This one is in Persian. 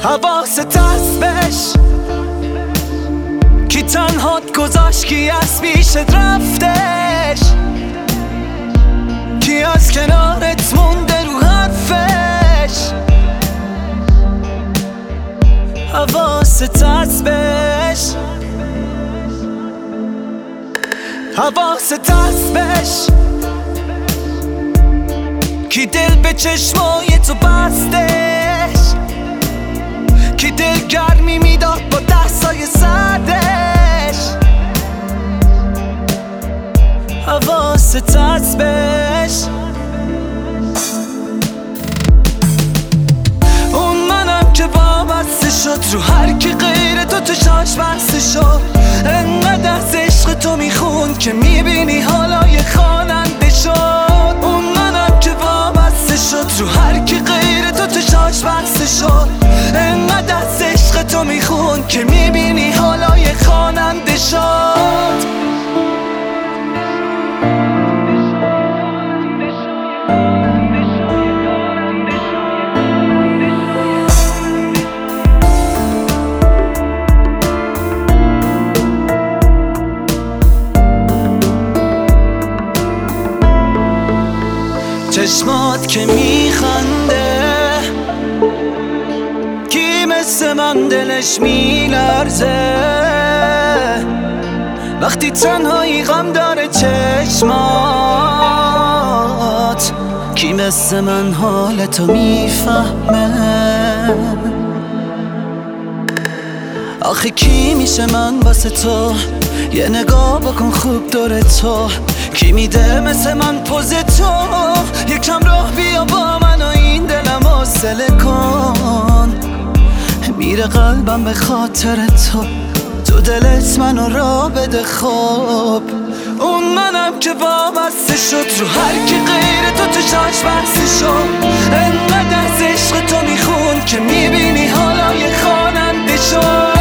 حواست هست بهش کی تنهات گذاشت، کی از پیشت رفتش، کی از کنارت مونده رو حرفش. حواست هست بهش، حواست هست بهش کی دل به چشمای تو بستش، کی دل گرمی میداد با دستای سردش. حواست هست بهش. اون منم که وابسته شد رو هر کی غیر تو چشاش بسته شد. انقدر از عشق تو میخون که میبینی حالا یه خواننده شد. اون منم که وابسته شد رو هر کی غیر تو چشاش بسته شد. انقدر از عشق تو میخون که میبینی حالا یه خواننده شد. چشمات که میخنده کی مثل من دلش میلرزه، وقتی تنهایی غم داره چشمات کی مثل من حالتو میفهمه. آخه کی میشه من واسه تو، یه نگاه بکن خوب دور تو. کی میده مثل من پوز تو، یکم راه بیا با من و این دلم حوصله کن. میره قلبم به خاطر تو، تو دلت منو را بده خوب. اون منم که وابسته شد رو هر کی غیر تو چشاش بسته شد. انقدر از عشق تو میخون که میبینی حالا یه خواننده شد.